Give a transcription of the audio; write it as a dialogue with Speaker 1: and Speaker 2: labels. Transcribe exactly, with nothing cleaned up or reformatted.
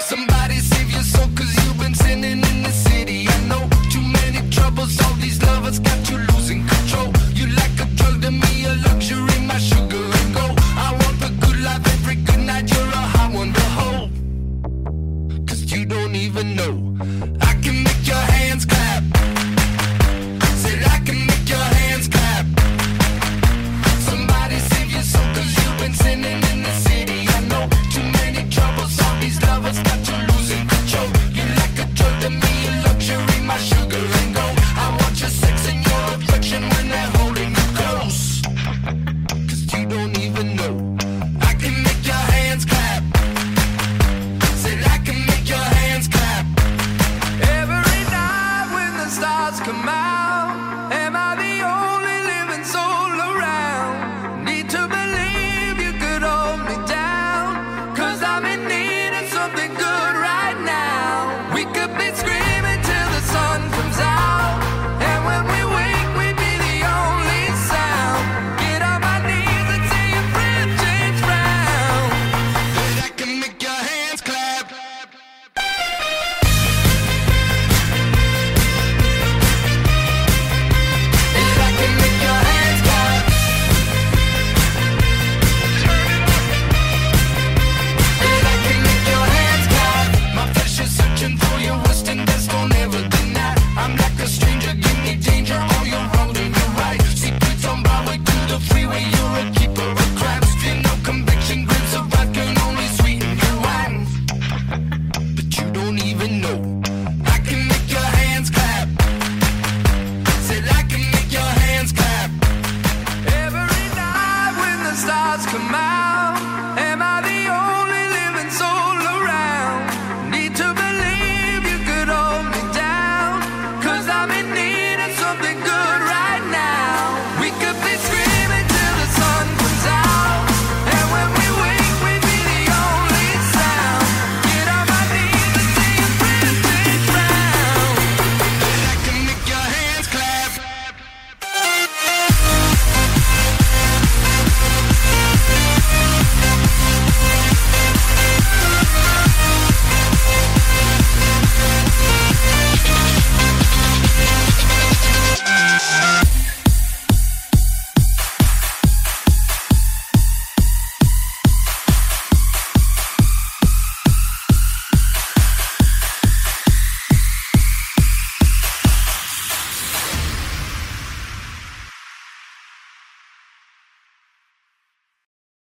Speaker 1: Somebody save your soul, cause you've been sinning in the city. I know too many troubles, all these lovers got you losing control. You like a drug to me, a luxury, my sugar and gold. I want the good life every good night, you're a hot one to hold. Cause you don't even know, I can make your hands clap. Said I can make your hands clap. Somebody save your soul, cause you've been sinning in the city. I know too many troubles, all these lovers got you